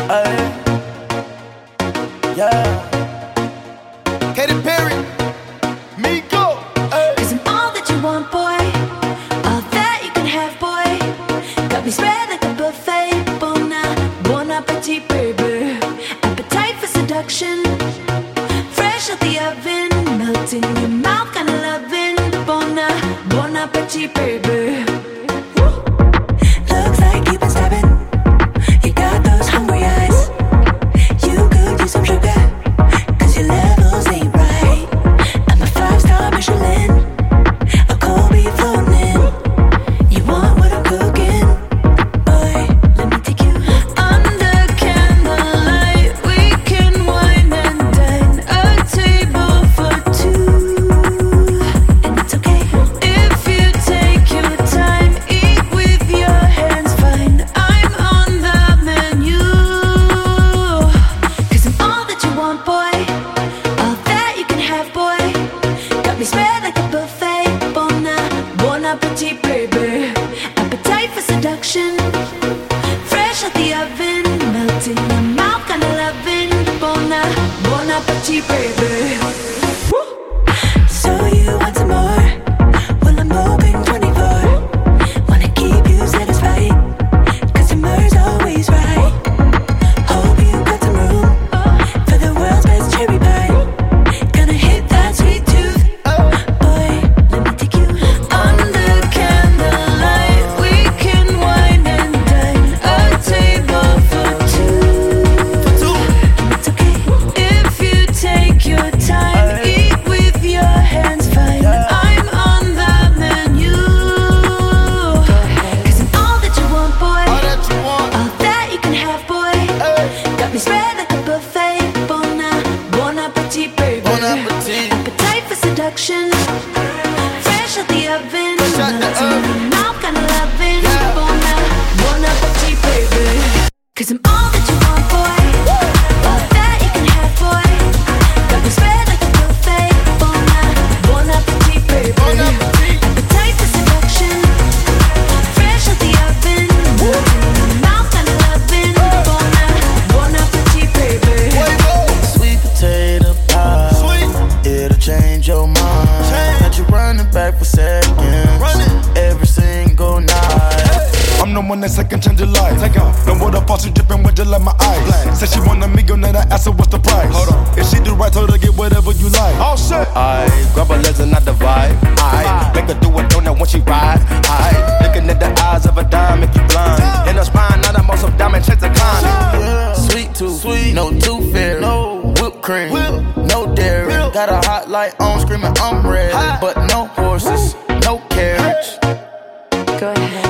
Ay, yeah. Katy Perry, Miko. Cause I'm all that you want, boy. All that you can have, boy. Got me spread like a buffet. Bon appetit, baby. Appetite for seduction. Fresh out the oven. Melting in your mouth, kinda loving. Bon appetit, baby. Looks like you've been stabbing. You got those hungry eyes. You could use some sugar. Cause your levels ain't right. I'm a 5-star Michelin. A cold beef floating in. You want what I'm cooking? Boy, let me take you under candlelight. We can wine and dine. A table for two. And it's okay if you take your time. Eat with your hands, fine. I'm on the menu. Cause I'm all that you want, boy. All that you can have, boy. Got me spread like a buffet. Bon appetit, baby. Appetite for seduction. Fresh out the oven. Melting in your mouth, kinda loving. Bon appetit, baby. Woo! So you want some more? Well, I'm open 24. Wanna keep you satisfied. Cause summer's always right. Hope you got some room for the world's best cherry pie. Gonna hit that sweet tooth. Boy, let me take you under candlelight. We can wine and dine. A table for two. And it's okay if you take your time. Eat with your hands, fine. I'm on the menu. Cause I'm all that you want, boy. All that you want. All that you can have, boy. Got me spread like a buffet. Bon appetit, baby. Bon appetit. Appetite for seduction. Fresh out the oven. Fresh out the Melting in oven. your mouth, kinda loving. Yeah. Bon appetit, baby. Cause I'm all that you want, boy. All that you can have, boy. Got me spread like a buffet. Bon appetit, baby. Bon appetit. Appetite for seduction. Fresh out the oven. Melting in your mouth, kinda loving. Bon appetit, baby. Sweet potato pie. Sweet. It'll change your mind. Got you running back for seconds. Every single night. I'm the one that second change your life. Take off. No water faucet dripping with just like my eyes. Said she want a millionaire, I asked her what's the price. Hold on. If she do right, told her to get whatever you like. Oh shit. I grab her legs and not the vibe. I make her do a donut when she ride. I looking at the eyes of a dime, make you blind. In her spine, not a most of diamond checks a climb. Sweet tooth, sweet, no tooth fairy, no whipped cream, no dairy. Got a hot light on, screaming I'm ready, but no horses, no carriage. Go ahead.